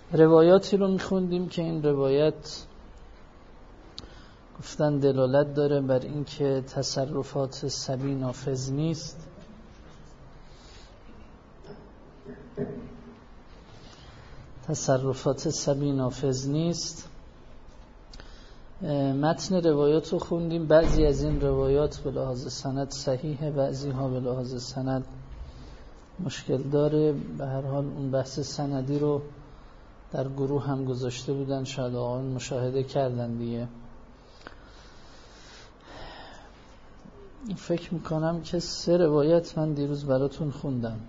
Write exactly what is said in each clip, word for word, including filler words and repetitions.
روایاتی رو میخوندیم که این روایت گفتن دلالت داره بر اینکه تصرفات صبی نافذ نیست. تصرفات صبی نافذ نیست. متن روایات رو خوندیم. بعضی از این روایات به لحاظ سند صحیحه، بعضی ها به لحاظ سند مشکل داره. به هر حال اون بحث سندی رو در گروه هم گذاشته بودن، شاید آقایون مشاهده کردن دیگه. فکر میکنم که سه روایت من دیروز براتون خوندم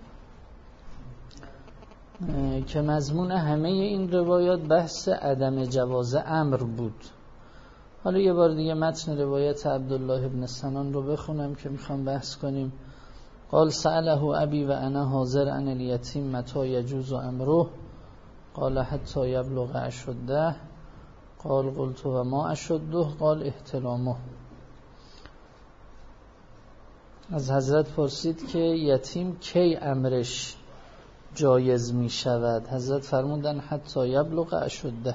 که مضمون همه این روایات بحث عدم جواز امر بود. حالا یه بار دیگه متن روایت عبدالله ابن سنان رو بخونم که میخوام بحث کنیم. قال سأله ابی و انا حاضر عن الیتیم متى یجوز امره قال حتی یبلغ اشده قال قلت و ما اشده قال احتلامه. از حضرت پرسید که یتیم کی امرش جایز می شود؟ حضرت فرمودن حتی یبلغ اشده.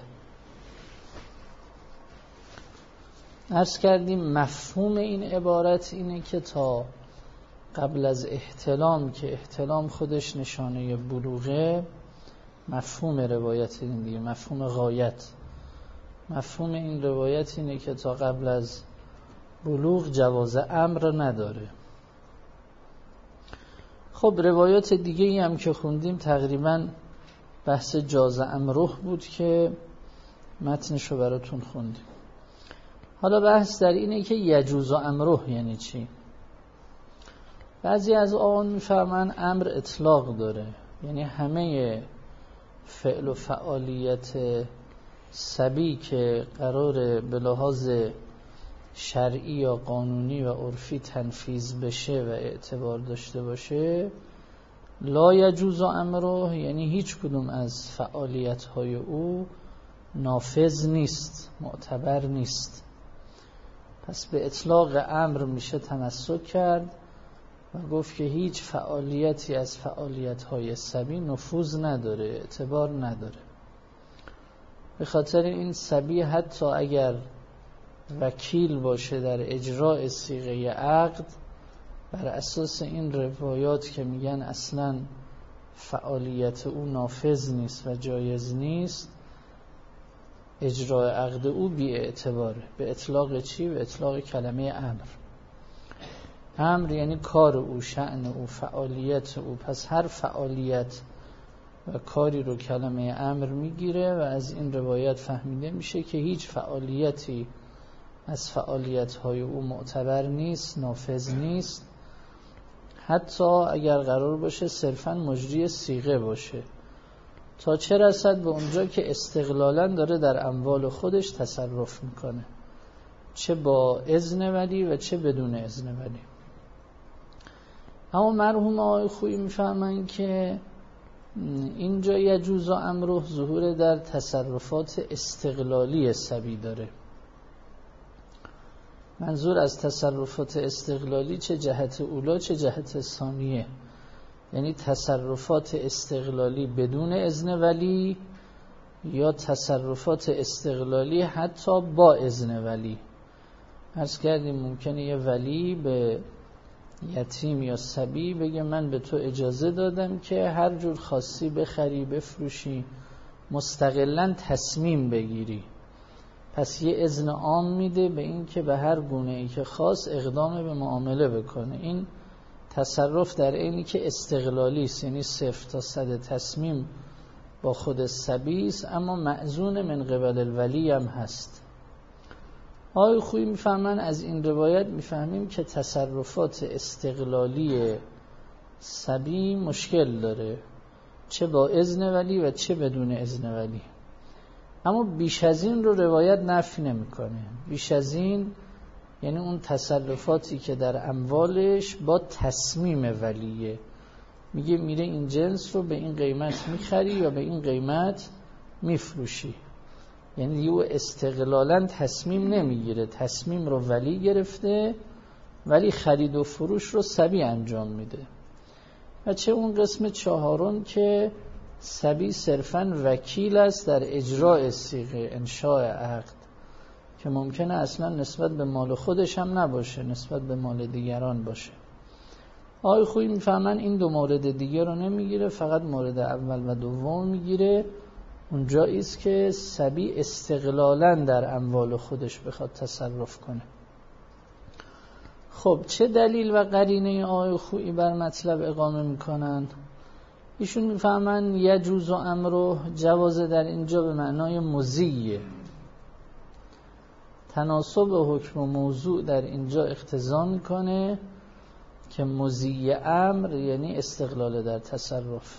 عرض کردیم مفهوم این عبارت اینه که تا قبل از احتلام، که احتلام خودش نشانه بلوغه، مفهوم روایت این دیگه، مفهوم غایت، مفهوم این روایت اینه که تا قبل از بلوغ جواز امر نداره. خب روایات دیگه ای هم که خوندیم تقریبا بحث جاز امره بود که متنشو براتون خوندیم. حالا بحث در اینه که یجوز امره یعنی چی؟ بعضی از آقایون میفهمن امر اطلاق داره، یعنی همه فعل و فعالیت صبی که قراره به لحاظ شرعی یا قانونی و عرفی تنفیذ بشه و اعتبار داشته باشه، لا یجوز امره یعنی هیچ کدوم از فعالیت‌های او نافذ نیست، معتبر نیست. پس به اطلاق امر میشه تمسک کرد و گفت که هیچ فعالیتی از فعالیت‌های صبی نفوذ نداره، اعتبار نداره. به خاطر این صبی حتی اگر وکیل باشه در اجراء صیغه عقد، بر اساس این روایات که میگن اصلا فعالیت او نافذ نیست و جایز نیست، اجراء عقد او بی اعتباره. به اطلاق چی؟ به اطلاق کلمه امر. امر یعنی کار او، شأن او، فعالیت او. پس هر فعالیت و کاری رو کلمه امر میگیره و از این روایت فهمیده میشه که هیچ فعالیتی از فعالیت‌های او معتبر نیست، نافذ نیست، حتی اگر قرار باشه صرفاً مجری صیغه باشه. تا چه رسد؟ به اونجا که استقلالاً داره در اموال خودش تصرف میکنه، چه با اذن ولی و چه بدون اذن ولی. اما مرحوم آقای خویی میفهمن که اینجا یجوز امره ظهور در تصرفات استقلالی صبی داره. منظور از تصرفات استقلالی چه جهت اولا چه جهت ثانیه، یعنی تصرفات استقلالی بدون اذن ولی یا تصرفات استقلالی حتی با اذن ولی. عرض کردیم ممکنه یه ولی به یتیم یا صبی بگه من به تو اجازه دادم که هر جور خاصی بخری، بفروشی، مستقلاً تصمیم بگیری. پس یه اذن عام میده به این که به هر گونه ای که خاص اقدام به معامله بکنه. این تصرف در اینی که استقلالی است، یعنی صفر تا صد تصمیم با خود صبی است، اما مأذون من قبل الولی هم هست. آقای خویی میفهمن از این روایت میفهمیم که تصرفات استقلالی صبی مشکل داره، چه با اذن ولی و چه بدون اذن ولی. اما بیش از این رو روایت نفی نمیکنه. بیش از این یعنی اون تصرفاتی که در اموالش با تصمیم ولیه، میگه میره این جنس رو به این قیمت میخری یا به این قیمت میفروشی. یعنی یه استقلالاً تصمیم نمیگیره، تصمیم رو ولی گرفته ولی خرید و فروش رو صبی انجام میده. و چه اون قسم چهارم که صبی صرفاً وکیل است در اجراء صیغه انشاء عقد که ممکنه اصلا نسبت به مال خودش هم نباشه، نسبت به مال دیگران باشه. آقای خویی میفهمن این دو مورد دیگه رو نمیگیره، فقط مورد اول و دوم میگیره. اونجایی است که صبی استقلالاً در اموال خودش بخواد تصرف کنه. خب چه دلیل و قرینه آقای خویی بر مطلب اقامه میکنن؟ ایشون میفهمن یجوز و امره، جواز در اینجا به معنای مزیه. تناسب حکم و موضوع در اینجا اقتضا میکنه که مزی امر یعنی استقلال در تصرف.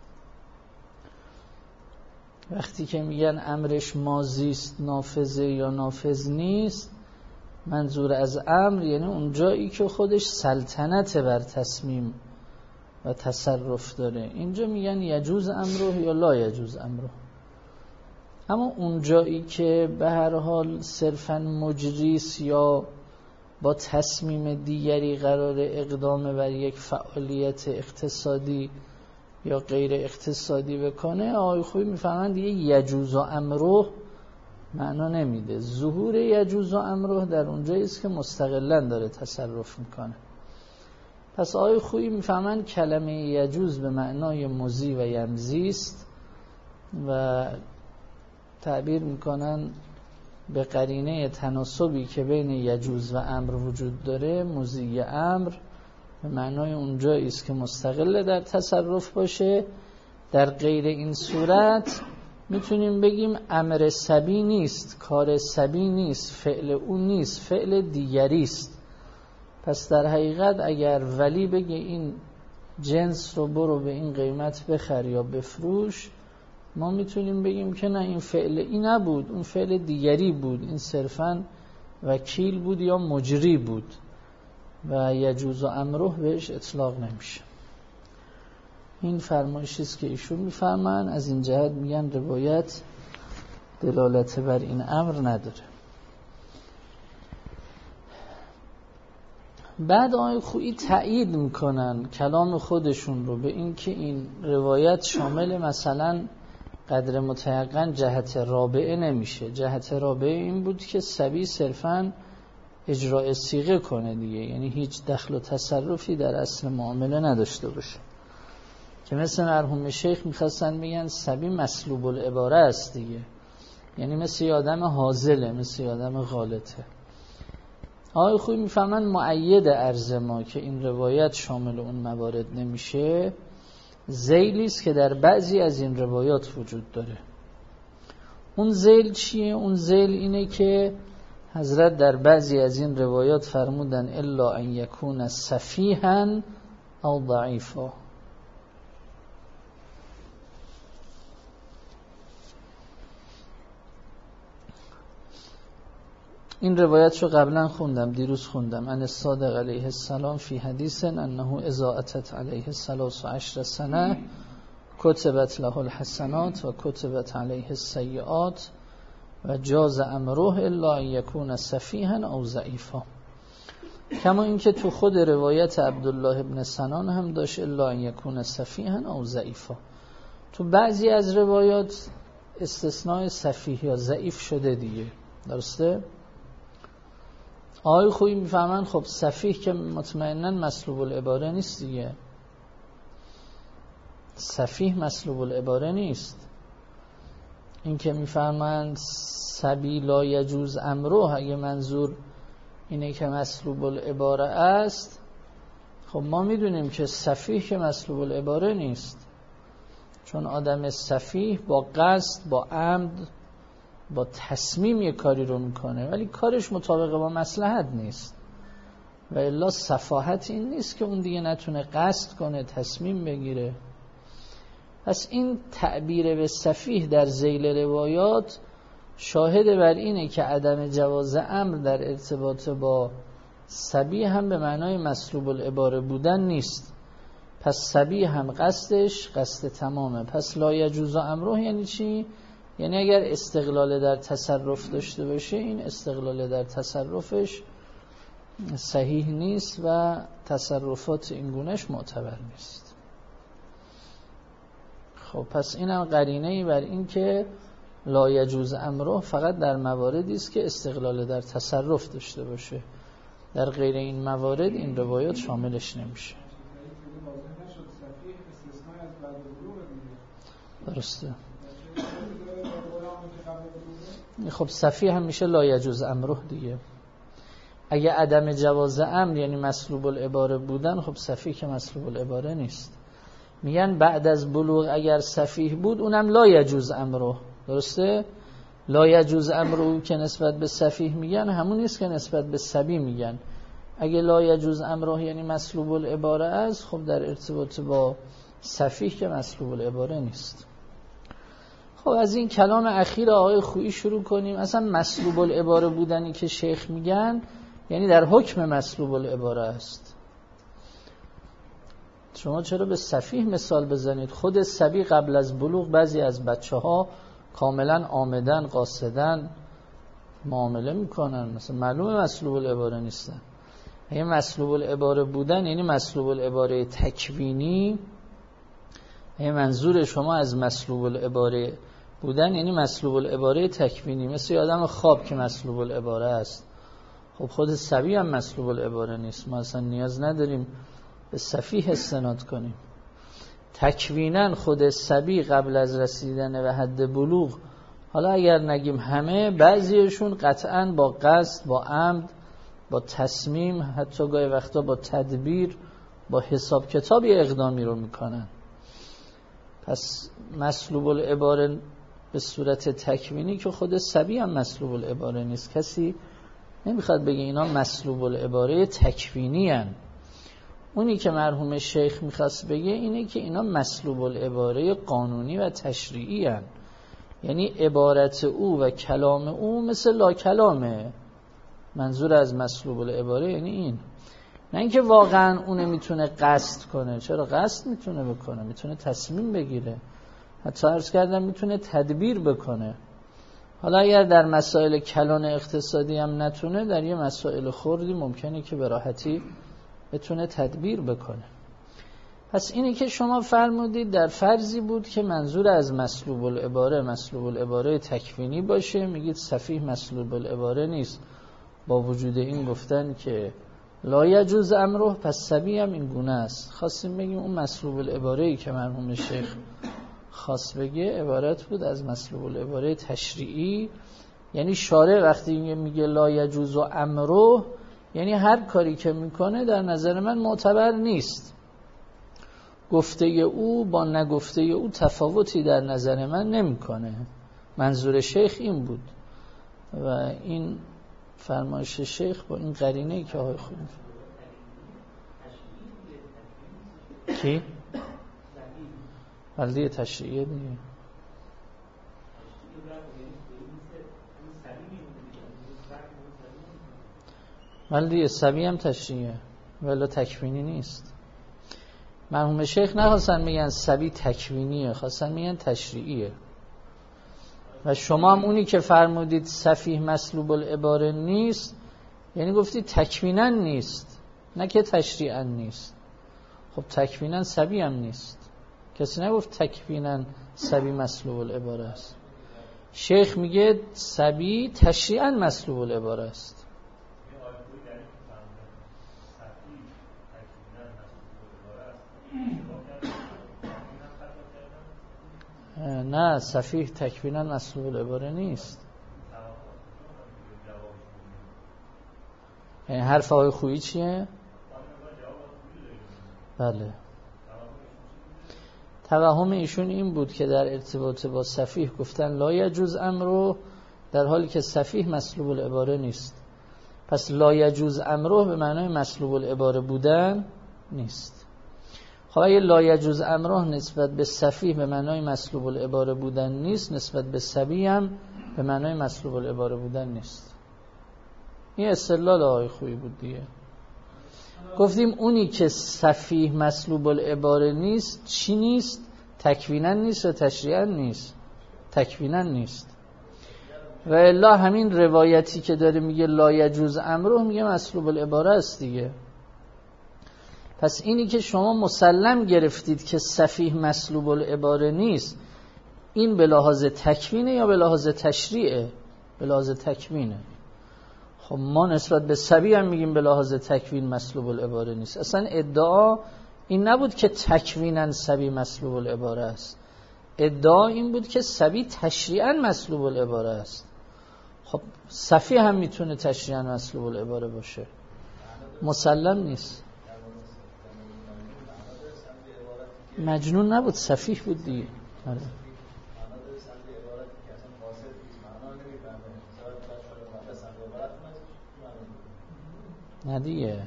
وقتی که میگن امرش ماضی است، نافذه یا نافذ نیست، منظور از امر یعنی اون جایی که خودش سلطنت بر تصمیم و تصرف داره. اینجا میگن یجوز امره یا لا یجوز امره. اما اون جایی که به هر حال صرفاً مجریس یا با تصمیم دیگری قرار اقدام بر یک فعالیت اقتصادی یا غیر اقتصادی بکنه، آقای خویی میفهمن دیگه یجوز و امره معنا نمیده. ظهور یجوز و امره در اونجایی است که مستقلاً داره تصرف میکنه. پس آقای خویی میفهمن کلمه یجوز به معنای مضی و یمضی است و تعبیر میکنن به قرینه تناسبی که بین یجوز و امر وجود داره، مضی امر به معنای اونجایی است که مستقل در تصرف باشه. در غیر این صورت میتونیم بگیم امر صبی نیست، کار صبی نیست، فعل اون نیست، فعل دیگری است. پس در حقیقت اگر ولی بگه این جنس رو برو به این قیمت بخر یا بفروش، ما میتونیم بگیم که نه، این فعل این نبود، اون فعل دیگری بود، این صرفاً وکیل بود یا مجری بود و یجوز و امره بهش اطلاق نمیشه. این فرمایشی است که ایشون میفرمان. از این جهت میگن روایت دلالت بر این امر نداره. بعد آقای خویی تأیید میکنن کلام خودشون رو به این که این روایت شامل مثلا قدر متیقن جهت رابعه نمیشه. جهت رابعه این بود که صبی صرفاً اجراء صیغه کنه دیگه، یعنی هیچ دخل و تصرفی در اصل معامله نداشته باشه، که مثل مرحوم شیخ میخواستن میگن صبی مسلوب العباره است دیگه، یعنی مثل آدم حاضله، مثل آدم غالطه. آقای خویی میفهمن مؤید عرض ما که این روایت شامل اون موارد نمیشه، ذیلی است که در بعضی از این روایات وجود داره. اون ذیل چیه؟ اون ذیل اینه که حضرت در بعضی از این روایات فرمودن الا ان یکون سفیها او ضعیفا. این روایت رو قبلا خوندم، دیروز خوندم. ان الصادق علیه السلام فی حدیث انه اذا اتت علیه ثلاث و عشر سنه کتبت له الحسنات و کتبت علیه السیئات و جاز امره الا ان یکون سفیها او ضعیفا. کما اینکه تو خود روایت عبدالله ابن سنان هم داشت الا ان یکون سفیها او ضعیفا. تو بعضی از روایات استثناء سفیه یا ضعیف شده دیگه، درسته؟ آقای خویی میفهمن خب سفیه که مطمئناً مسلوب العباره نیست دیگه، سفیه مسلوب العباره نیست. این که میفهمن صبی لا یجوز امره، اگه منظور اینه که مسلوب العباره است، خب ما میدونیم که سفیه که مسلوب العباره نیست، چون آدم سفیه با قصد، با عمد، با تصمیم یک کاری رو میکنه ولی کارش مطابق با مصلحت نیست، و الا سفاهت این نیست که اون دیگه نتونه قصد کنه، تصمیم بگیره. پس این تعبیر به سفیه در ذیل روایات شاهد بر اینه که عدم جواز امر در ارتباط با صبی هم به معنای مسلوب العباره بودن نیست. پس صبی هم قصدش قصد تمامه. پس لا یجوز امره یعنی چی؟ یعنی اگر استقلال در تصرف داشته باشه، این استقلال در تصرفش صحیح نیست و تصرفات این گونهش معتبر نیست. خب خب پس اینم قرینه‌ای بر این که لا یجوز امره فقط در مواردی است که استقلال در تصرف داشته باشه، در غیر این موارد این روایات شاملش نمیشه. درسته. خب صفیح هم میشه لا یجوز امره دیگه. اگه عدم جواز امر یعنی مسلوب العباره بودن، خب صفیح که مسلوب العباره نیست. میگن بعد از بلوغ اگر صفیح بود اونم لا یجوز امره. درسته؟ لا یجوز امره که نسبت به صفیح میگن همون نیست که نسبت به صبی میگن. اگه لا یجوز امره یعنی مسلوب العباره است، خب در ارتباط با صفیح که مسلوب العباره نیست. خب از این کلام اخیر آقای خویی شروع کنیم. اصلا مسلوب العباره بودنی که شیخ میگن یعنی در حکم مسلوب العباره است. شما چرا به صفیح مثال بزنید؟ خود صبی قبل از بلوغ بعضی از بچه ها کاملا عامدن قاصدن معامله میکنن، مثلا معلومه مسلوب العباره نیستن. اگه مسلوب العباره بودن یعنی مسلوب العباره تکوینی، اگه منظور شما از مسلوب العباره بودن یعنی مسلوب العباره تکوینی، مثل آدم خواب که مسلوب العباره است. خب خود صبی هم مسلوب العباره نیست، ما اصلا نیاز نداریم به صفیح استناد کنیم. تکویناً خود صبی قبل از رسیدن به حد بلوغ، حالا اگر نگیم همه، بعضیشون قطعاً با قصد، با عمد، با تصمیم، حتی گاهی وقتا با تدبیر، با حساب کتابی اقدامی رو میکنن. پس مسلوب العباره به صورت تکوینی که خود صبی هم مسلوب العباره نیست. کسی نمیخواد بگه اینا مسلوب العباره تکوینی هن. اونی که مرحوم شیخ میخواست بگه اینه که اینا مسلوب العباره قانونی و تشریعی هن. یعنی عبارت او و کلام او مثل لا کلامه. منظور از مسلوب العباره یعنی این، نه اینکه واقعا اون میتونه قصد کنه. چرا قصد میتونه بکنه، میتونه تصمیم بگیره، حتی عرض کردم میتونه تدبیر بکنه. حالا اگر در مسائل کلان اقتصادی هم نتونه، در یه مسائل خردی ممکنه که به راحتی بتونه تدبیر بکنه. پس اینی که شما فرمودید در فرضی بود که منظور از مسلوب العباره مسلوب العباره تکوینی باشه، میگید صفیح مسلوب العباره نیست. با وجود این گفتن که لا یجوز امره، پس صبی هم این گونه است. خواستیم بگیم اون مسلوب العباره‌ای که مرحوم شیخ خواست بگه عبارت بود از مسلوب العباره تشریعی. یعنی شارع وقتی میگه لا یجوز امره یعنی هر کاری که میکنه در نظر من معتبر نیست، گفته او با نگفته او تفاوتی در نظر من نمیکنه. منظور شیخ این بود و این فرمایش شیخ با این قرینه‌ای که آقای خوب کی؟ بلدی تشریعیه دیگه. بلدی صبی هم تشریعیه ولی تکوینی نیست. مرحوم شیخ نخواستن میگن صبی تکوینیه، خواستن میگن تشریعیه. و شما هم اونی که فرمودید صفیح مسلوب العباره نیست یعنی گفتید تکویناً نیست، نه که تشریعاً نیست. خب تکویناً صبی هم نیست، کسی نگفت تکویناً صبی مسلوب العباره است. شیخ میگه صبی تشریعاً مسلوب العباره است. نه صفیح تکویناً مسلوب العباره نیست. یعنی حرف آقای خویی چیه؟ بله، توهم ایشون این بود که در ارتباط با صفیح گفتن لا یجوز امره، در حالی که صفیح مسلوب العباره نیست. پس لا یجوز امره به معنای مسلوب العباره بودن نیست. خب اگه لا یجوز امره نسبت به صفیح به معنای مسلوب العباره بودن نیست، نسبت به صبی هم به معنای مسلوب العباره بودن نیست. این استدلال آقای خویی بود دیگه. گفتیم اونی که صفیح مسلوب العباره نیست چی نیست؟ تکویناً نیست و تشریعاً نیست. تکویناً نیست. و الا همین روایتی که داره میگه لا یجوز امره میگه مسلوب العباره است دیگه. پس اینی که شما مسلم گرفتید که سفیه مسلوب العباره نیست، این به لحاظ تکوینه یا به لحاظ تشریعه؟ به لحاظ تکوینه. خب ما نسبت به صبی هم میگیم به لحاظ تکوین مسلوب العباره نیست. اصلا ادعا این نبود که تکویناً صبی مسلوب العباره است، ادعا این بود که صبی تشریعاً مسلوب العباره است. خب صفی هم میتونه تشریعاً مسلوب العباره باشه، مسلم نیست. مجنون نبود، صفیح بود دیگه. آره. نه دیگه.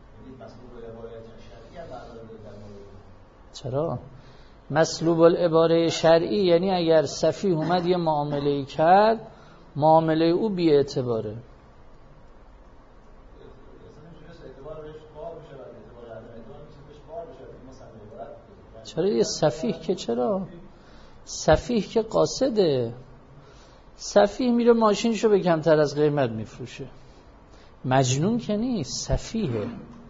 چرا؟ مسلوب العباره شرعی یعنی اگر صفیح اومد یه معامله‌ای کرد، معامله او بی اعتباره. چرا یه صفیح که چرا؟ صفیح که قاصده. صفیح میره ماشینشو به کمتر از قیمت میفروشه. مجنون که نیست، صفیحه.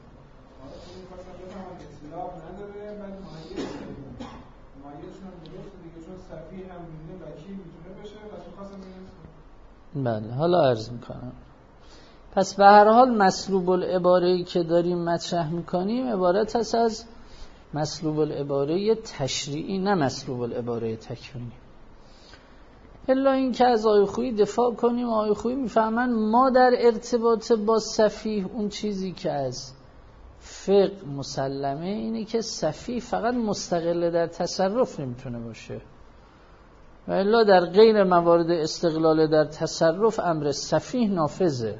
بله حالا عرض میکنم. پس به هر حال مسلوب العباره‌ای که داریم مطرح میکنیم عبارت هست از مسلوب العباره تشریعی، نه مسلوب العباره تکوینی. الا این که از آقای خویی دفاع کنیم، آقای خویی میفهمن ما در ارتباط با صفیح اون چیزی که از فقه مسلمه اینه که صفیح فقط مستقل در تصرف نمیتونه باشه، و الا در غیر موارد استقلال در تصرف امر صفیح نافذه.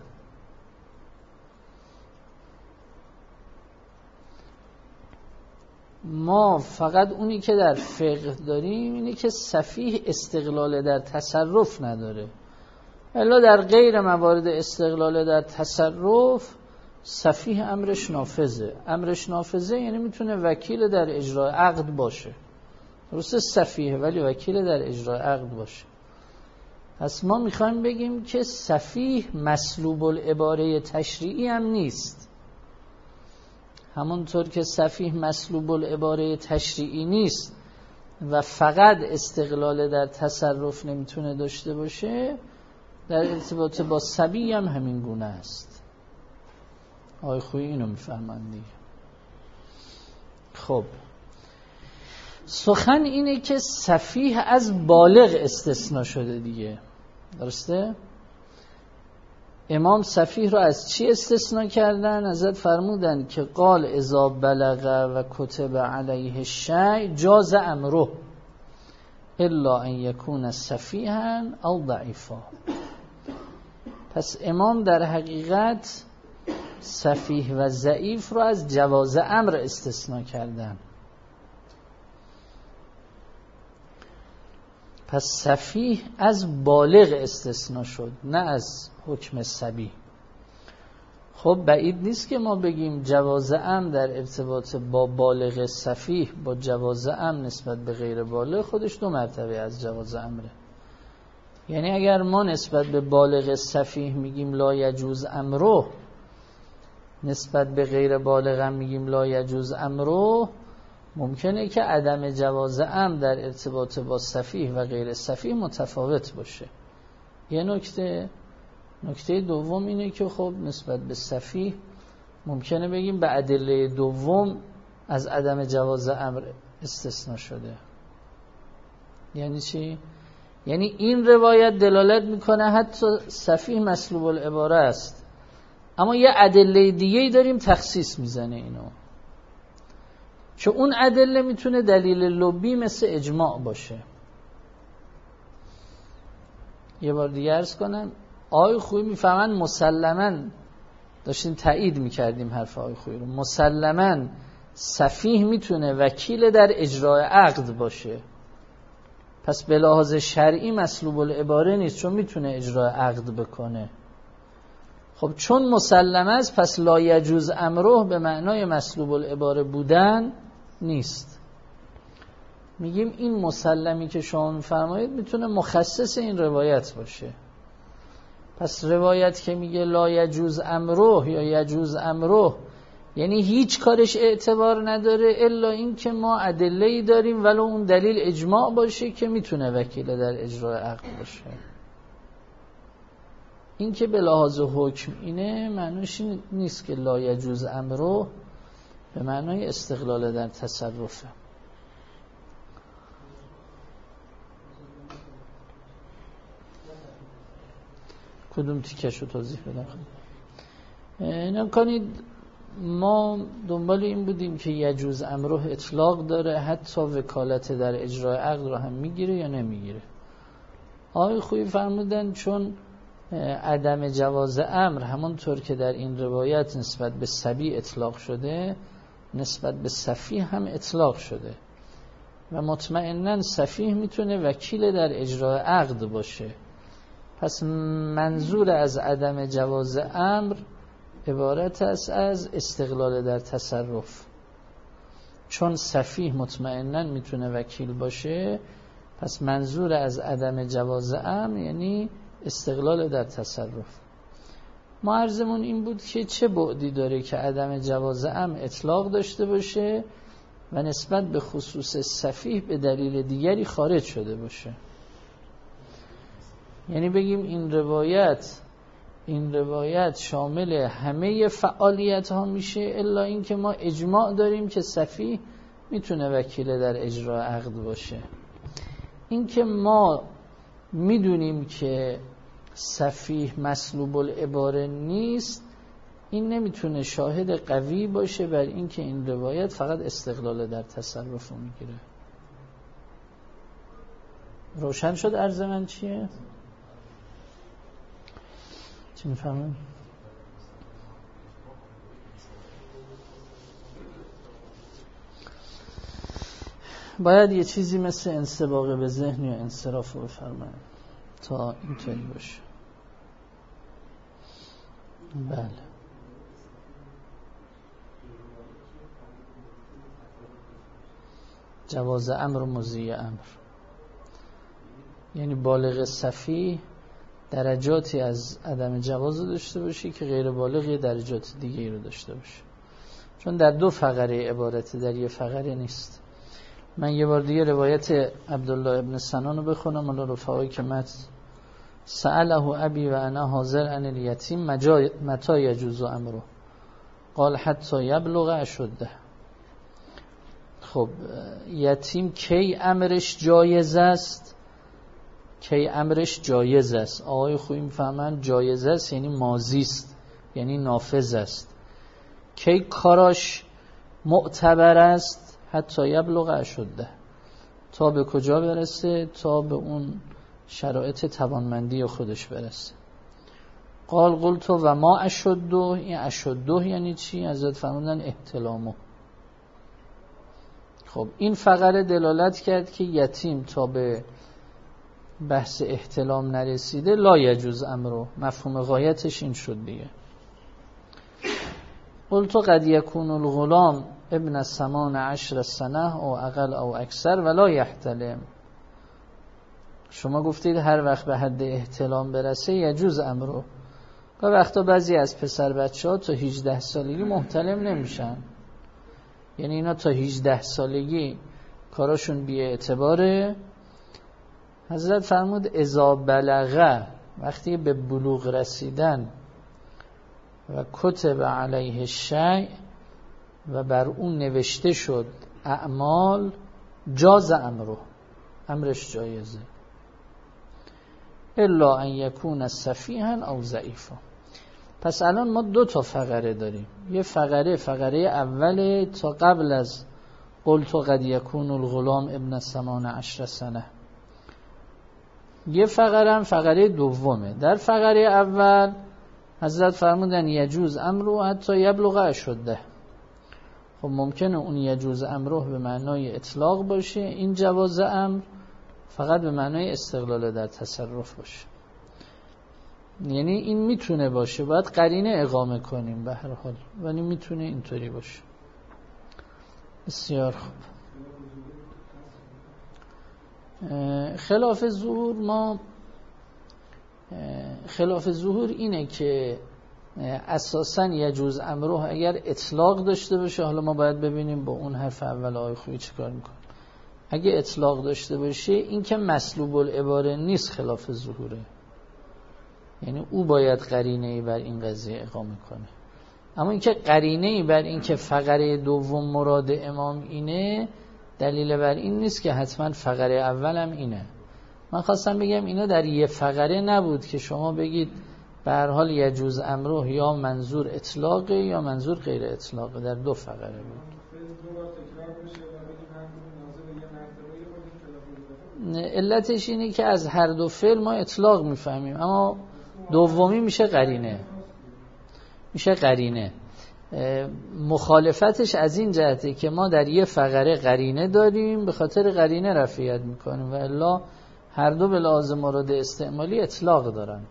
ما فقط اونی که در فقه داریم اینه که صفیح استقلال در تصرف نداره، الا در غیر موارد استقلال در تصرف صفیح امرش نافذه. امرش نافذه یعنی میتونه وکیل در اجرای عقد باشه، درسته صفیحه ولی وکیل در اجرای عقد باشه. پس ما میخوایم بگیم که صفیح مسلوب العباره تشریعی هم نیست، همونطور که صفیح مسلوب العباره تشریعی نیست و فقط استقلال در تصرف نمیتونه داشته باشه، در ارتباط با صبی هم همین گونه است. آقای خویی اینو میفهمند دیگه. خب سخن اینه که صفیح از بالغ استثناء شده دیگه، درسته؟ امام صفیح رو از چی استثناء کردن؟ ازت فرمودن که قال اذا بلغ و کتب علیه الشیء جاز امره الا ان یکون صفیحا او ضعیفا. پس امام در حقیقت صفیح و ضعیف رو از جواز امر استثناء کردن. پس صفیح از بالغ استثناء شد، نه از حکم صبی. خب بعید نیست که ما بگیم جواز امر در ارتباط با بالغ صفیح با جواز امر نسبت به غیر بالغ خودش دو مرتبه از جواز امره. یعنی اگر ما نسبت به بالغ صفیح میگیم لا یجوز امره، نسبت به غیر بالغ هم میگیم لا یجوز امره، ممکنه که عدم جواز امر در ارتباط با صفیح و غیر صفیح متفاوت باشه. یه نکته نکته دوم اینه که خب نسبت به صفیح ممکنه بگیم به ادله دوم از عدم جواز امر استثناء شده. یعنی چی؟ یعنی این روایت دلالت میکنه حتی صفیح مسلوب العباره است، اما یه ادله دیگه‌ای داریم تخصیص میزنه اینو، که اون ادله میتونه دلیل لبی مثل اجماع باشه. یه بار دیگه عرض کنم، آقای خویی میفهمن مسلماً، داشتیم تایید میکردیم حرف آقای خویی رو، مسلماً صفیح میتونه وکیل در اجرای عقد باشه، پس به لحاظ شرعی مسلوب العباره نیست چون میتونه اجرای عقد بکنه. خب چون مسلم است پس لا یجوز امره به معنای مسلوب العباره بودن نیست. میگیم این مسلمی که شما میفرمایید میتونه مخصص این روایت باشه. پس روایت که میگه لا یجوز امره یا یجوز امره یعنی هیچ کارش اعتبار نداره الا این که ما ادله‌ای داریم ولو اون دلیل اجماع باشه که میتونه وکیل در اجرای عقد باشه. این که به لحاظ حکم اینه معنیش نیست که لا یجوز امرو به معنای استقلال در تصرفه. کدوم تیکشو توضیح بدم؟ نکنید ما دنبال این بودیم که یجوز امرو اطلاق داره، حتی وکالت در اجرای عقد رو هم میگیره یا نمیگیره. آقای خویی فرمودن چون عدم جواز امر همونطور که در این روایت نسبت به صبی اطلاق شده نسبت به سفیه هم اطلاق شده و مطمئناً سفیه میتونه وکیل در اجرای عقد باشه. پس منظور از عدم جواز امر عبارت است از استقلال در تصرف. چون سفیه مطمئناً میتونه وکیل باشه، پس منظور از عدم جواز امر یعنی استقلال در تصرف. ما عرضمون این بود که چه بعدی داره که عدم جواز امر اطلاق داشته باشه و نسبت به خصوص سفیه به دلیل دیگری خارج شده باشه. یعنی بگیم این روایت این روایت شامل همه فعالیت ها میشه الا این که ما اجماع داریم که سفیه میتونه وکیل در اجرای عقد باشه. این که ما میدونیم که سفیه مسلوب العباره نیست، این نمیتونه شاهد قوی باشه بر این که این روایت فقط استقلال در تصرف رو میگیره. روشن شد عرض من چیه؟ چی میفهمون؟ باید یه چیزی مثل انسباق به ذهن یا انصراف رو بفرمایید تا اینطوری باشه. بله. جواز امر و مضی امر، یعنی بالغ سفیه درجاتی از عدم جواز داشته باشی که غیر بالغ درجات دیگه رو داشته باشه، چون در دو فقره عبارت، در یه فقره نیست. من یه بار دیگه روایت عبدالله ابن سنان رو بخونم. الله رفاقی که مت سأله ابی و انا حاضر عن الیتیم متى یجوز امره قال حتی یبلغ اشده. خب یتیم کی امرش جایز است؟ کی امرش جایز است؟ آقای خویی میفهمن جایز است یعنی ماضی است، یعنی نافذ است. کی کاراش معتبر است؟ حتی یبلغ اشده، تا به کجا برسه؟ تا به اون شرایط توانمندی خودش برسه. قال قلت و ما اشده، این اشده یعنی چی؟ حضرت فرمودن احتلامو. خب این فقره دلالت کرد که یتیم تا به بحث احتلام نرسیده لا یجوز امرو، مفهوم غایتش این شد دیگه. قلت قد یکون الغلام ابن ثمان عشر سنه او اقل او اکثر ولا یحتلم. شما گفتید هر وقت به حد احتلام برسه یجوز امرو. و وقتا بعضی از پسر بچه ها تا هجده سالگی محتلم نمیشن، یعنی اینا تا هجده سالگی کاراشون بی اعتباره. حضرت فرمود اذا بلغه، وقتی به بلوغ رسیدن و کتب علیه الشیء و بر اون نوشته شد اعمال، جاز امرو، امرش جایزه، الا ان یکون سفیها او ضعیفا. پس الان ما دو تا فقره داریم. یه فقره فقره اوله تا قبل از قلت قد یکون الغلام ابن ثمان عشر سنه. یه فقره هم فقره دومه. در فقره اول حضرت فرمودن یجوز امرو حتی یبلغ اشده. خب ممکنه اون یجوز امرو به معنای اطلاق باشه، این جواز امر فقط به معنای استقلال در تصرف باشه. یعنی این میتونه باشه، باید قرینه اقامه کنیم به هر حال، ولی میتونه اینطوری باشه. بسیار خوب. خلاف ظهور، ما خلاف ظهور اینه که اساساً یجوز امره اگر اطلاق داشته باشه، حالا ما باید ببینیم با اون حرف اول آیه خویی چی کار میکنه. اگه اطلاق داشته باشه این که مسلوب العباره نیست، خلاف ظهوره، یعنی او باید قرینه‌ای بر این قضیه اقامه کنه. اما اینکه قرینه‌ای بر این که فقره دوم مراد امام اینه، دلیل بر این نیست که حتما فقره اولم اینه. من خواستم بگم اینا در یه فقره نبود که شما بگید به هر حال یجوز امره یا منظور اطلاقه یا منظور غیر اطلاقه، در دو فقره بود. علتش اینه که از هر دو فعل ما اطلاق میفهمیم، اما دومی میشه قرینه، میشه قرینه. مخالفتش از این جهته که ما در یه فقره قرینه داریم، به خاطر قرینه رفعیت میکنیم و الا هر دو به لحاظ مراد استعمالی اطلاق دارن.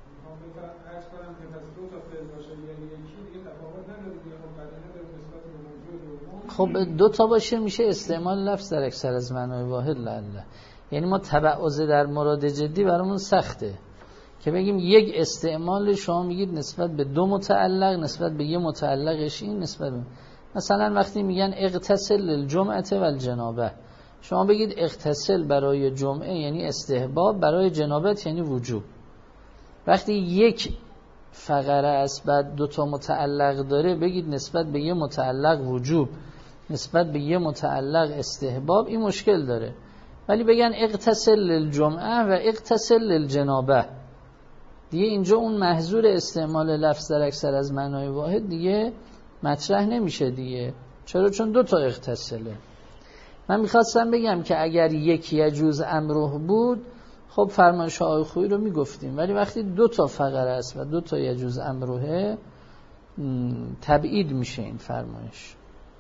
خب دو تا باشه میشه استعمال لفظ در اکثر از معنای واحد لعله. یعنی ما تبعض در مراد جدی برامون سخته که بگیم یک استعمال شما میگید نسبت به دو متعلق، نسبت به یه متعلقش این، نسبت به مثلا وقتی میگن اغتسل للجمعه و الجنابه، شما بگید اغتسل برای جمعه یعنی استحباب، برای جنابت یعنی وجوب. وقتی یک فقره است بعد دو تا متعلق داره، بگید نسبت به یه متعلق وجوب، نسبت به یه متعلق استحباب، این مشکل داره. ولی بگن اغتسل للجمعه و اغتسل للجنابه، دیگه اینجا اون محظور استعمال لفظ در اکثر از معنای واحد دیگه مطرح نمیشه دیگه. چرا؟ چون دو تا اغتسله. من میخواستم بگم که اگر یک یجوز امره بود خب فرمایش آیه خویی رو میگفتیم، ولی وقتی دو تا فقره است و دو تا یجوز امره تبعید میشه این فرمایش.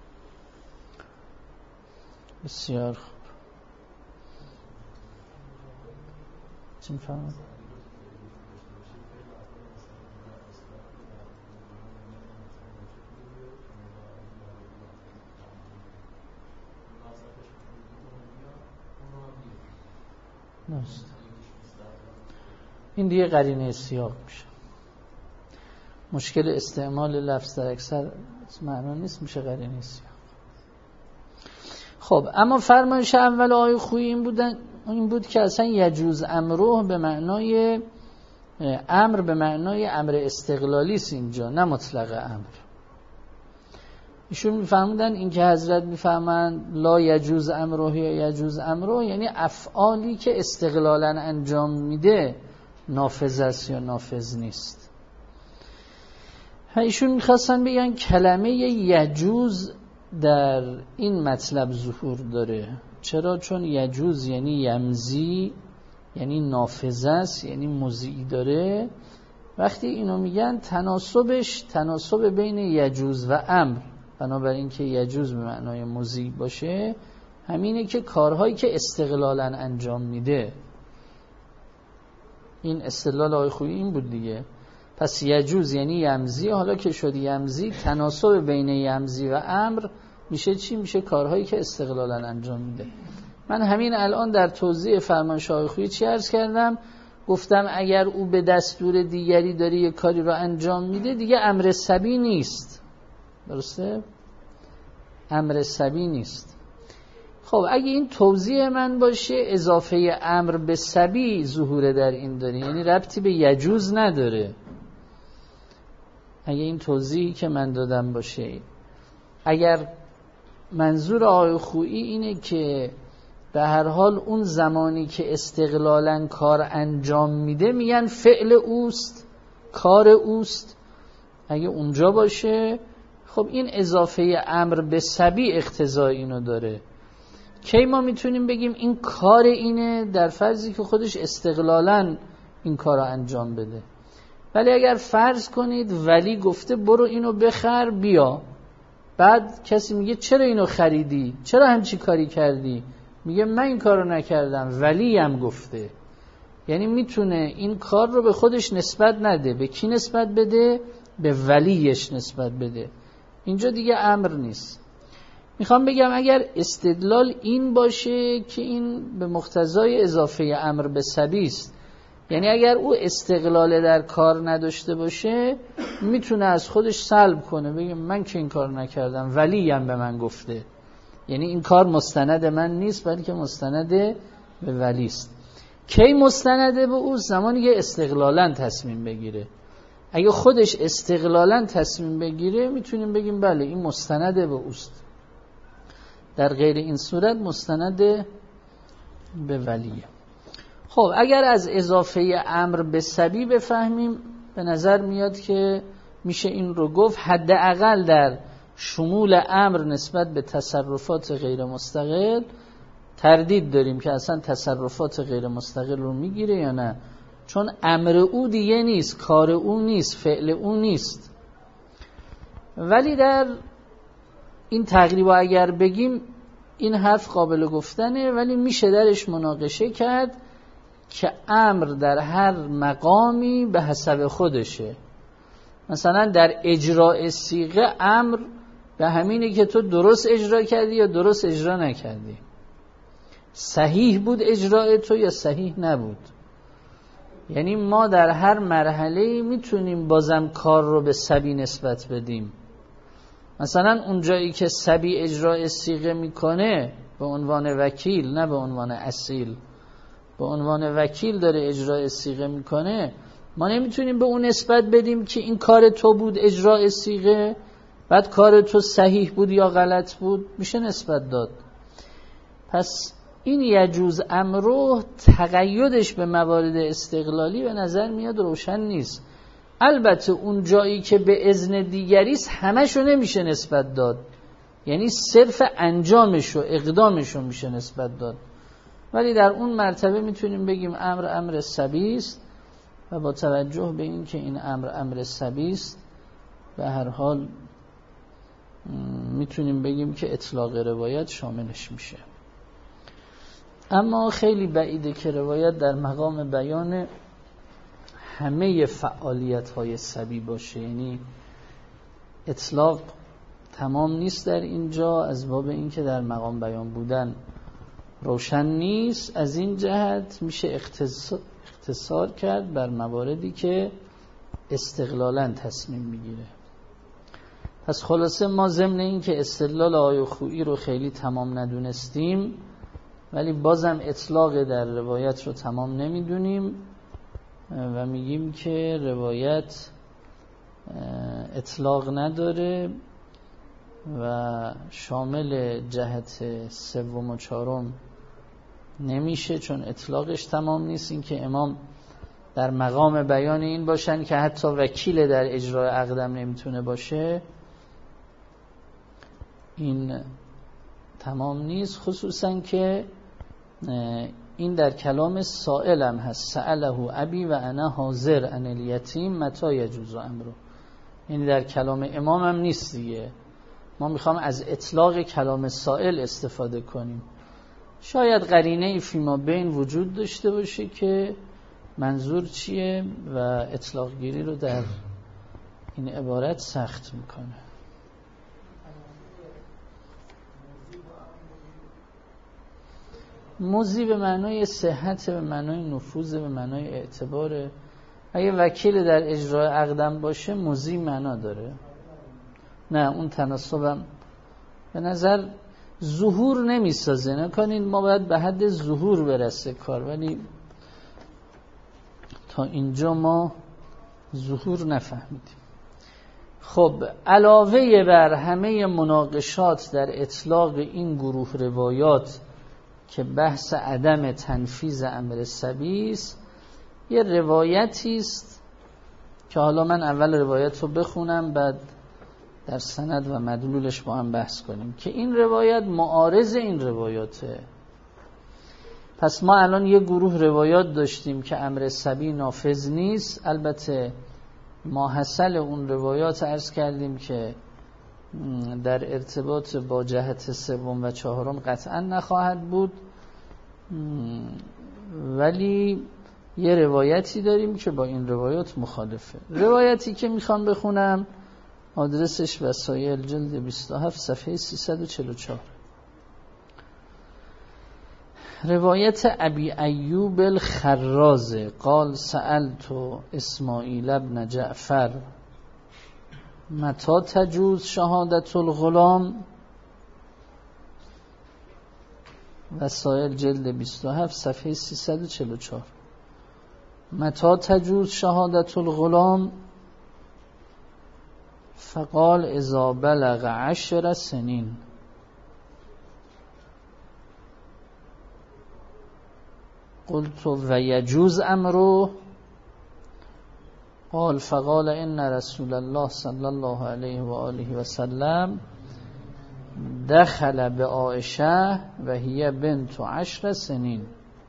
بسیار خوب. چی میفهمم؟ نست. این دیگه قرینه سیاق میشه. مشکل استعمال لفظ در اکثر معنا نیست، میشه قرینه سیاق. خب اما فرمایش اول آیه خویی این بودن این بود که اصلا یجوز امره به معنای امر، به معنای امر استقلالی است اینجا، نه مطلق امر. ایشون میفهمودن این که حضرت میفهمند لا یجوز امره یا یجوز امره یعنی افعالی که استقلالا انجام میده نافذ است یا نافذ نیست. ایشون میخواستن بگن کلمه یجوز در این مطلب ظهور داره. چرا؟ چون یجوز یعنی یمزی، یعنی نافذ است، یعنی مضی داره. وقتی اینو میگن تناسبش تناسب بین یجوز و امر، بنابراین که یجوز به معنای مضی باشه همینه که کارهایی که استقلالا انجام میده. این استدلال آیه خویی این بود دیگه. پس یجوز یعنی یمزی، حالا که شد یمزی تناسب بین یمزی و امر میشه چی؟ میشه کارهایی که استقلالا انجام میده. من همین الان در توضیح فرمایش آیه خویی چی عرض کردم؟ گفتم اگر او به دستور دیگری داره یک کاری رو انجام میده دیگه امر سبی نیست. درسته؟ امر سبی نیست. خب اگه این توضیح من باشه اضافه امر به سبی ظهور در این داره، یعنی ربطی به یجوز نداره. اگه این توضیحی که من دادم باشه، اگر منظور آیه خویی اینه که به هر حال اون زمانی که استقلالاً کار انجام میده میگن فعل اوست، کار اوست، اگه اونجا باشه خب این اضافه امر به سبی اقتضای اینو داره. کی ما میتونیم بگیم این کار اینه؟ در فرضی که خودش استقلالاً این کار رو انجام بده. ولی اگر فرض کنید ولی گفته برو اینو بخر بیا، بعد کسی میگه چرا اینو خریدی؟ چرا همچی کاری کردی؟ میگه من این کارو نکردم، ولی هم گفته. یعنی میتونه این کار رو به خودش نسبت نده. به کی نسبت بده؟ به ولیش نسبت بده. اینجا دیگه امر نیست. میخوام بگم اگر استدلال این باشه که این به مقتضای اضافه امر به سبی است، یعنی اگر او استقلال در کار نداشته باشه میتونه از خودش سلب کنه، بگه من که این کار نکردم، ولی هم به من گفته. یعنی این کار مستند من نیست بلکه مستند به ولی است. کی مستنده به او؟ زمانی که استقلالاً تصمیم بگیره. اگه خودش استقلالاً تصمیم بگیره میتونیم بگیم بله این مستند به اوست. در غیر این صورت مستند به ولیه. خب اگر از اضافه امر به سبی بفهمیم، به نظر میاد که میشه این رو گفت حداقل در شمول امر نسبت به تصرفات غیر مستقل تردید داریم که اصلا تصرفات غیر مستقل رو میگیره یا نه، چون امر او دیگه نیست، کار او نیست، فعل او نیست. ولی در این تقریب اگر بگیم این حرف قابل گفتنه، ولی میشه درش مناقشه کرد که امر در هر مقامی به حسب خودشه. مثلا در اجراء صیغه امر به همینه که تو درست اجرا کردی یا درست اجرا نکردی، صحیح بود اجراء تو یا صحیح نبود. یعنی ما در هر مرحله میتونیم بازم کار رو به سبی نسبت بدیم. مثلا اون جایی که سبی اجراء صیغه میکنه به عنوان وکیل، نه به عنوان اصیل، به عنوان وکیل داره اجراء صیغه میکنه، ما نمیتونیم به اون نسبت بدیم که این کار تو بود اجراء صیغه، بعد کار تو صحیح بود یا غلط بود. میشه نسبت داد. پس این یجوز امرو تقیدش به موارد استقلالی به نظر میاد روشن نیست. البته اون جایی که به اذن دیگریست همشو نمیشه نسبت داد، یعنی صرف انجامشو اقدامشو میشه نسبت داد، ولی در اون مرتبه میتونیم بگیم امر امر سبیست و با توجه به این که این امر امر سبیست به هر حال میتونیم بگیم که اطلاق روایت شاملش میشه. اما خیلی بعیده که روایت در مقام بیان همه فعالیت‌های سبی باشه، یعنی اطلاق تمام نیست در اینجا، از باب این که در مقام بیان بودن روشن نیست. از این جهت میشه اختصار کرد بر مواردی که استقلالاً تصمیم میگیره. پس خلاصه ما ضمن این که استدلال آقای خویی رو خیلی تمام ندونستیم، ولی بازم اطلاق در روایت رو تمام نمیدونیم و میگیم که روایت اطلاق نداره و شامل جهت سوم و چهارم نمیشه، چون اطلاقش تمام نیست. این که امام در مقام بیان این باشن که حتی وکیل در اجرای اقدم نمیتونه باشه، این تمام نیست. خصوصا که این در کلام سائل هم هست، سأله ابی و انا حاضر ان الیتیم متی یجوز امرو. این در کلام امام هم نیست دیگه. ما میخوام از اطلاق کلام سائل استفاده کنیم. شاید قرینه فیما بین وجود داشته باشه که منظور چیه و اطلاق گیری رو در این عبارت سخت میکنه. موزی به معنای صحت، به معنای نفوذ، به معنای اعتبار. اگه وکیل در اجرای اقدم باشه موزی معنا داره. نه اون تناسبم به نظر ظهور نمیسازه. نکنید ما باید به حد ظهور برسه کار، ولی تا اینجا ما ظهور نفهمیدیم. خب علاوه بر همه مناقشات در اطلاق این گروه روایات که بحث عدم تنفیذ امر سبی است، یه روایتی است که حالا من اول روایت رو بخونم بعد در سند و مدلولش با هم بحث کنیم که این روایت معارض این روایاته. پس ما الان یه گروه روایات داشتیم که امر سبی نافذ نیست. البته ما حاصل اون روایات عرض کردیم که در ارتباط با جهت سوم و چهارم قطعا نخواهد بود، ولی یه روایتی داریم که با این روایات مخالفه. روایتی که میخوام بخونم آدرسش وسایل جلد بیست و هفت صفحه سیصد و چهل و چهار. روایت ابی ایوب الخراز قال سألت اسماعیل ابن جعفر متى تجوز شهادت الغلام، وسائل جلد بیست و هفت صفحه سیصد و چهل و چهار. متى تجوز شهادت الغلام، فقال اذا بلغ عشر سنین. قلت و یجوز امره، قال فقال ان رسول الله صلی الله علیه و آله و سلم دخل به عائشه و هی بنت عشر سنین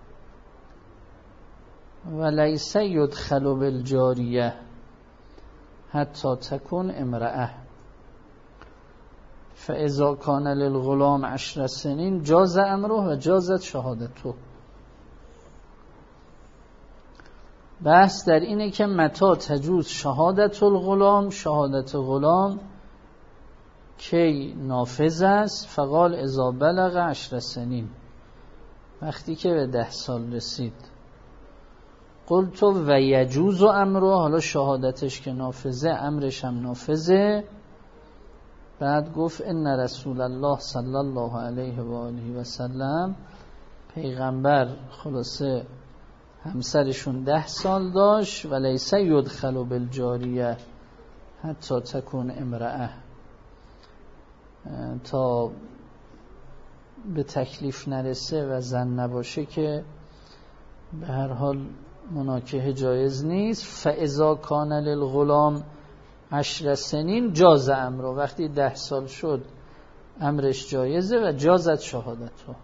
و لیس یدخل بالجاریه حتی تکون امرأه فاذا کان للغلام عشر سنین جاز امره و جازت شهادته. بحث در اینه که متى تجوز شهادت الغلام، شهادت غلام کی نافذ است؟ فقال اذا بلغ عشر سنین، وقتی که به ده سال رسید. قلت و یجوز امره، حالا شهادتش که نافذه امرش هم نافذه. بعد گفت ان رسول الله صلی الله علیه و آله و سلم، پیغمبر خلاصه همسرشون ده سال داشت و لیس یدخل بالجاریه حتی تکون امرأه، تا به تکلیف نرسه و زن نباشه که به هر حال مناکحه جایز نیست. فاذا کان للغلام عشر سنین جاز امره، وقتی ده سال شد امرش جایزه و جازت شهادته.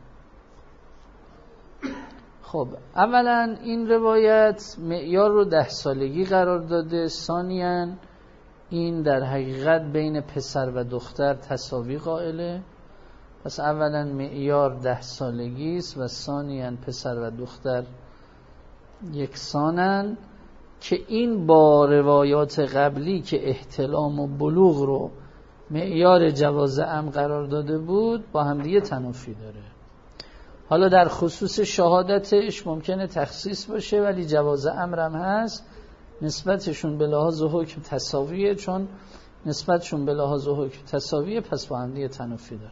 خب اولا این روایت معیار رو ده سالگی قرار داده، ثانیاً این در حقیقت بین پسر و دختر تساوی قائله. پس اولا معیار ده سالگی است و ثانیاً پسر و دختر یکسانن، که این با روایات قبلی که احتلام و بلوغ رو معیار جواز ام قرار داده بود با هم دیگه تنافی داره. حالا در خصوص شهادتش ممکنه تخصیص باشه ولی جواز امر هم هست، نسبتشون به لحاظ حکم تساویه، چون نسبتشون به لحاظ حکم تساویه پس با هم دیگه تنافی داره.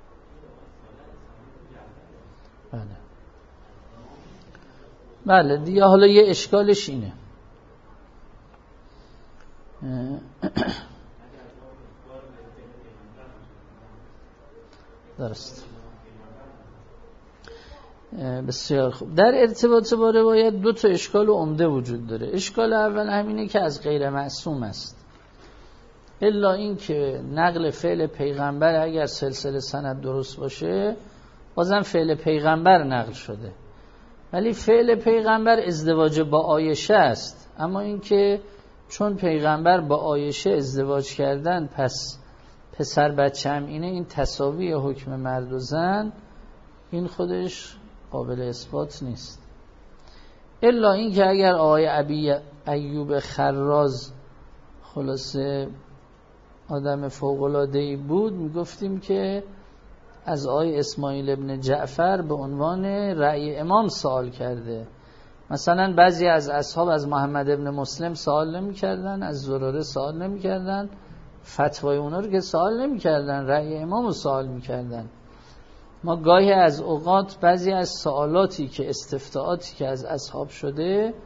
بله بله دیگه. حالا یه اشکالش اینه درست. بسیار خوب. در ارتباط با روایت دو تا اشکال عمده وجود داره. اشکال اول همینه که از غیر معصوم است، الا این که نقل فعل پیغمبر اگر سلسله سند درست باشه بازم فعل پیغمبر نقل شده، ولی فعل پیغمبر ازدواج با عایشه است. اما این که چون پیغمبر با عایشه ازدواج کردن پس پسر بچه هم اینه، این تساوی حکم مرد و زن، این خودش قابل اثبات نیست. الا این که اگر آقای ابی ایوب خراز خلاصه آدم فوق‌العاده‌ای بود میگفتیم که از آقای اسماعیل ابن جعفر به عنوان رأی امام سوال کرده. مثلا بعضی از اصحاب از محمد ابن مسلم سوال نمی کردن، از زراره سوال نمی کردن، فتوای اونا رو که سوال نمی کردن، رأی امام رو سوال می کردن. ما گاهی از اوقات بعضی از سوالاتی که استفتاءاتی که از اصحاب شده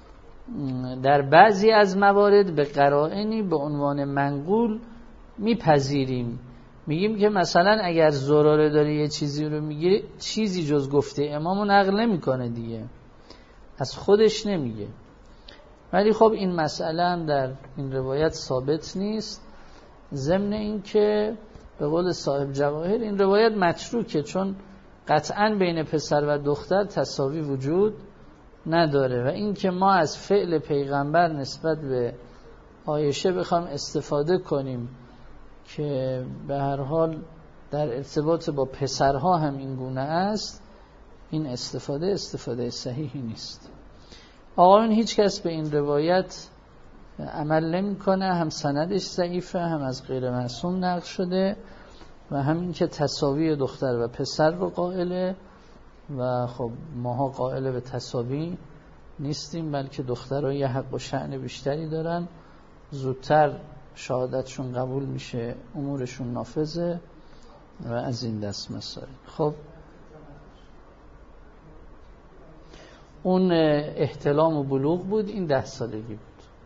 در بعضی از موارد به قرائنی به عنوان منقول میپذیریم، میگیم که مثلا اگر زراره داره یه چیزی رو میگه چیزی جز گفته امامو نقل نمیکنه دیگه، از خودش نمیگه. ولی خب این مسئله هم در این روایت ثابت نیست، ضمن این که به قول صاحب جواهر این روایت متروکه، چون قطعاً بین پسر و دختر تساوی وجود نداره. و این که ما از فعل پیغمبر نسبت به عایشه بخوام استفاده کنیم که به هر حال در ارتباط با پسرها هم این گونه است، این استفاده استفاده صحیحی نیست. آقایون هیچ کس به این روایت عمل نمی کنه، هم سندش ضعیفه، هم از غیر معصوم نقل شده و همین که تساوی دختر و پسر رو قائله و خب ماها قائل به تساوی نیستیم، بلکه دخترها یه حق و شأن بیشتری دارن، زودتر شهادتشون قبول میشه، امورشون نافذه و از این دست مسائل. خب اون احتلام و بلوغ بود، این ده سالگی بود.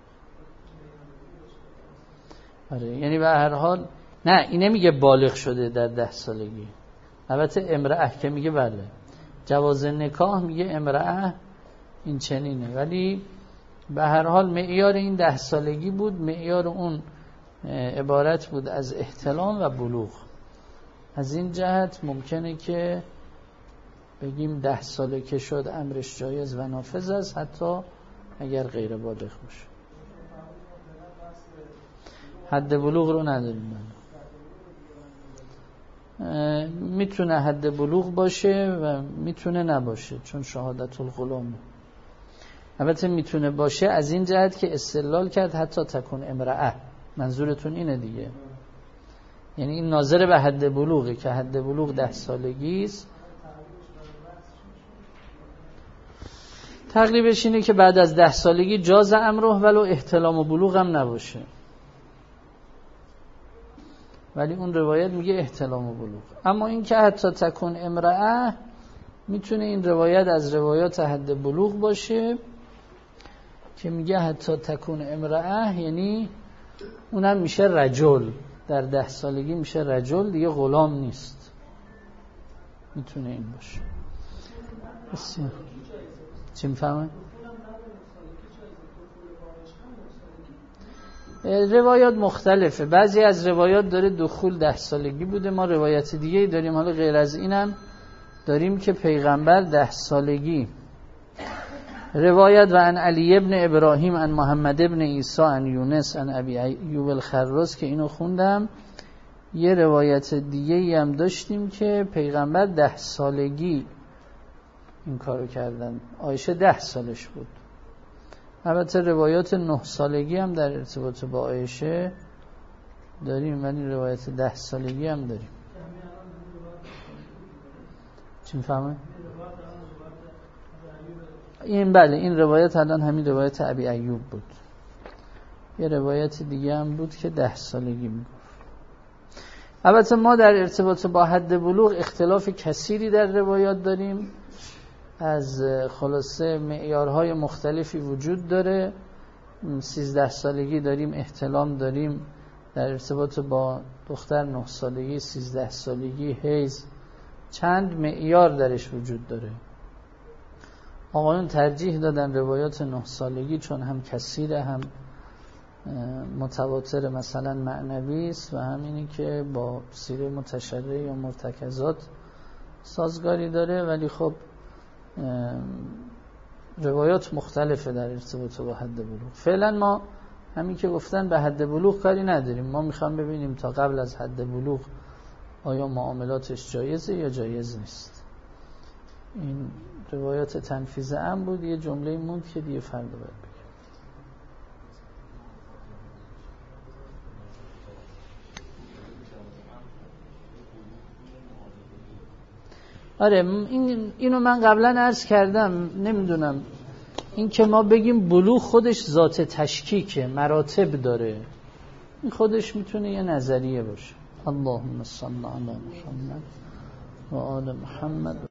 آره یعنی به هر حال نه این نمیگه بالغ شده در ده سالگی. البته امرأه که میگه بله جواز نکاح میگه امرأه این چنینه، ولی به هر حال معیار این ده سالگی بود، معیار اون عبارت بود از احتلام و بلوغ. از این جهت ممکنه که بگیم ده ساله که شد امرش جایز و نافذ است، حتی اگر غیر بالغ باشه. حد بلوغ رو نداریم. میتونه حد بلوغ باشه و میتونه نباشه، چون شهادت الغلام. البته میتونه باشه از این جهت که استدلال کرد حتی تکون امرأه. منظورتون اینه دیگه، یعنی این ناظر به حد بلوغه که حد بلوغ ده سالگی است. تقریبش اینه که بعد از ده سالگی جاز امره ولو احتلام و بلوغ هم نباشه، ولی اون روایت میگه احتلام و بلوغ. اما این که حتی تکون امرأه میتونه این روایت از روایات حد بلوغ باشه که میگه حتی تکون امرأه، یعنی اونم میشه رجل، در ده سالگی میشه رجل دیگه، غلام نیست. میتونه این باشه. بسیار چی میفهمه؟ روایات مختلفه. بعضی از روایات داره دخول ده سالگی بوده، ما روایت دیگه داریم حالا غیر از اینم داریم که پیغمبر ده سالگی. روایت و عن علی ابن ابراهیم عن محمد ابن عیسی عن یونس عن ابی ایوب الخراز که اینو خوندم. یه روایت دیگه هم داشتیم که پیغمبر ده سالگی این کارو کردن، عایشه ده سالش بود. البته روایات نه سالگی هم در ارتباط با عایشه داریم، ولی روایت ده سالگی هم داریم. چی میفهمه؟ این بله این روایت الان همین روایت ابی ایوب بود. یه روایت دیگه هم بود که ده سالگی میگفت. البته ما در ارتباط با حد بلوغ اختلاف کثیری در روایات داریم، از خلاصه معیارهای مختلفی وجود داره. سیزده سالگی داریم، احتلام داریم، در ارتباط با دختر نه سالگی، سیزده سالگی، حیض، چند معیار درش وجود داره. آقایون ترجیح دادن روایات نه سالگی چون هم کثیره، هم متواتر مثلا معنوی است و همینی که با سیره متشرعه یا مرتکزات سازگاری داره. ولی خب روایات مختلفه در ارتباط با حد بلوغ. فعلا ما همین که گفتن به حد بلوغ کاری نداریم، ما میخوام ببینیم تا قبل از حد بلوغ آیا معاملاتش جایزه یا جایز نیست. این روایات تنفیذ عام بود. یه جمله موند که دیگه فردا باید بگم. آره این اینو من قبلا عرض کردم، نمیدونم این که ما بگیم بلوغ خودش ذات تشکیکه، مراتب داره، این خودش میتونه یه نظریه باشه. اللهم صل علی محمد و آل محمد.